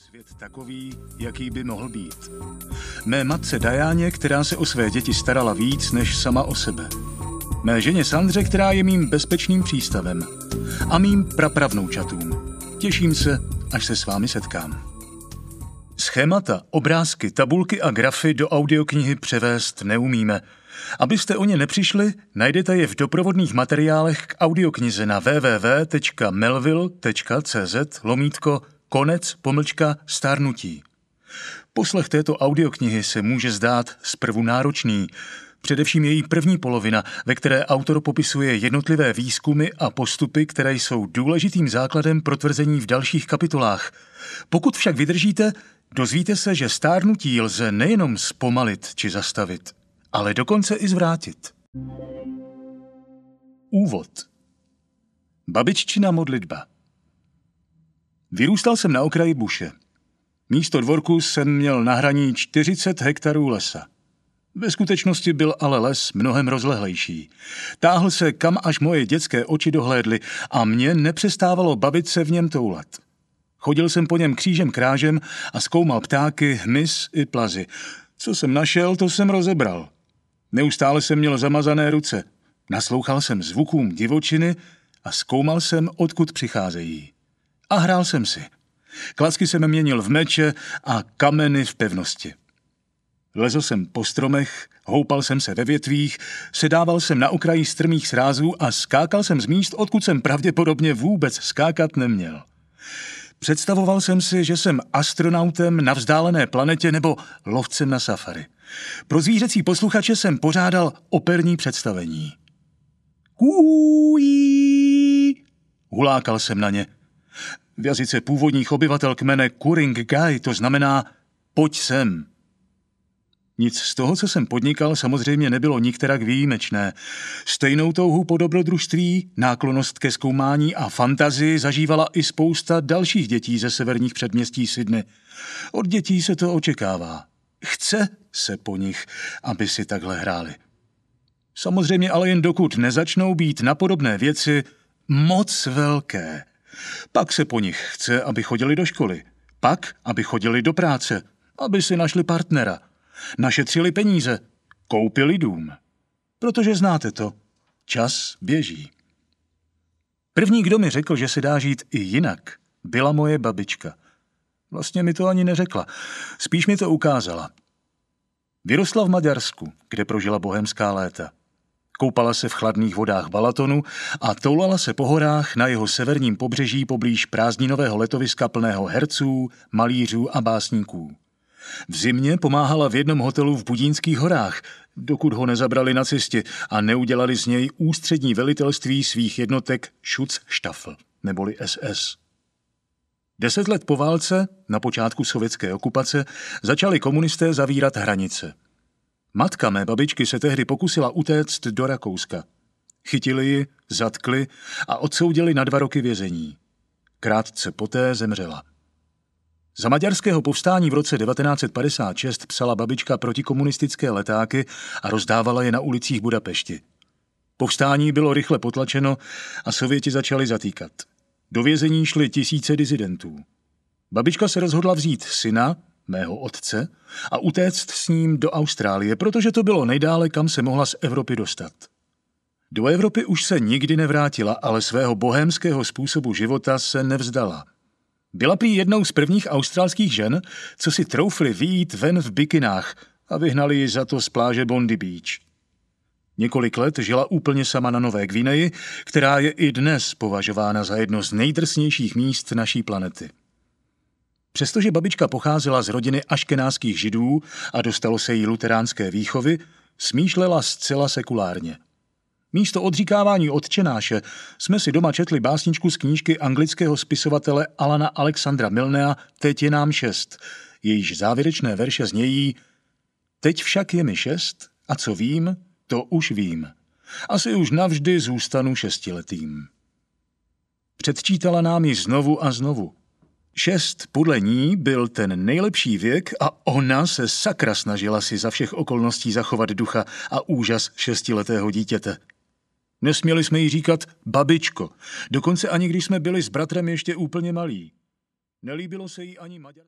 svět takový, jaký by mohl být. Mé matce Dajáně, která se o své děti starala víc než sama o sebe. Mé ženě Sandře, která je mým bezpečným přístavem. A mým prapravnoučatům. Těším se, až se s vámi setkám. Schémata, obrázky, tabulky a grafy do audioknihy převést neumíme. Abyste o ně nepřišli, najdete je v doprovodných materiálech k audioknize na www.melville.cz/konec-stárnutí. Poslech této audioknihy se může zdát zprvu náročný, především její první polovina, ve které autor popisuje jednotlivé výzkumy a postupy, které jsou důležitým základem pro tvrzení v dalších kapitolách. Pokud však vydržíte, dozvíte se, že stárnutí lze nejenom zpomalit či zastavit, ale dokonce i zvrátit. Úvod. Babiččina modlitba. Vyrůstal jsem na okraji buše. Místo dvorku jsem měl na hraní 40 hektarů lesa. Ve skutečnosti byl ale les mnohem rozlehlejší. Táhl se, kam až moje dětské oči dohlédly a mě nepřestávalo bavit se v něm toulat. Chodil jsem po něm křížem krážem a zkoumal ptáky, hmyz i plazy. Co jsem našel, to jsem rozebral. Neustále jsem měl zamazané ruce. Naslouchal jsem zvukům divočiny a zkoumal jsem, odkud přicházejí. A hrál jsem si. Klacky jsem měnil v meče a kameny v pevnosti. Lezl jsem po stromech, houpal jsem se ve větvích, sedával jsem na okraji strmých srázů a skákal jsem z míst, odkud jsem pravděpodobně vůbec skákat neměl. Představoval jsem si, že jsem astronautem na vzdálené planetě nebo lovcem na safari. Pro zvířecí posluchače jsem pořádal operní představení. Kuují! Hulákal jsem na ně. V jazyce původních obyvatel kmene Ku-ring-gai to znamená pojď sem. Nic z toho, co jsem podnikal, samozřejmě nebylo nikterak výjimečné. Stejnou touhu po dobrodružství, náklonnost ke zkoumání a fantazii zažívala i spousta dalších dětí ze severních předměstí Sydney. Od dětí se to očekává. Chce se po nich, aby si takhle hráli. Samozřejmě ale jen dokud nezačnou být na podobné věci moc velké. Pak se po nich chce, aby chodili do školy. Pak, aby chodili do práce. Aby si našli partnera. Našetřili peníze, koupili dům. Protože znáte to, čas běží. První, kdo mi řekl, že se dá žít i jinak, byla moje babička. Vlastně mi to ani neřekla, spíš mi to ukázala. Vyrostla v Maďarsku, kde prožila bohemská léta. Koupala se v chladných vodách Balatonu a toulala se po horách na jeho severním pobřeží poblíž prázdninového letoviska plného herců, malířů a básníků. V zimě pomáhala v jednom hotelu v Budínských horách, dokud ho nezabrali nacisti a neudělali z něj ústřední velitelství svých jednotek Schutzstaffel, neboli SS. 10 let po válce, na počátku sovětské okupace, začali komunisté zavírat hranice. Matka mé babičky se tehdy pokusila utéct do Rakouska. Chytili ji, zatkli a odsoudili na 2 roky vězení. Krátce poté zemřela. Za maďarského povstání v roce 1956 psala babička protikomunistické letáky a rozdávala je na ulicích Budapešti. Povstání bylo rychle potlačeno a Sověti začali zatýkat. Do vězení šly tisíce disidentů. Babička se rozhodla vzít syna, mého otce, a utéct s ním do Austrálie, protože to bylo nejdále, kam se mohla z Evropy dostat. Do Evropy už se nikdy nevrátila, ale svého bohémského způsobu života se nevzdala. Byla prý jednou z prvních australských žen, co si troufli vyjít ven v bikinách a vyhnali ji za to z pláže Bondi Beach. Několik let žila úplně sama na Nové Gvineji, která je i dnes považována za jedno z nejdrsnějších míst naší planety. Přestože babička pocházela z rodiny aškenáských židů a dostalo se jí luteránské výchovy, smýšlela zcela sekulárně. Místo odříkávání Otčenáše jsme si doma četli básničku z knížky anglického spisovatele Alana Alexandra Milnea Teď je nám 6, jejíž závěrečné verše znějí: Teď však je mi 6 a co vím, to už vím. Asi už navždy zůstanu 6letým. Předčítala nám ji znovu a znovu. 6 podle ní byl ten nejlepší věk a ona se sakra snažila si za všech okolností zachovat ducha a úžas 6letého dítěte. Nesměli jsme jí říkat babičko, dokonce ani když jsme byli s bratrem ještě úplně malí. Nelíbilo se jí ani maďarské.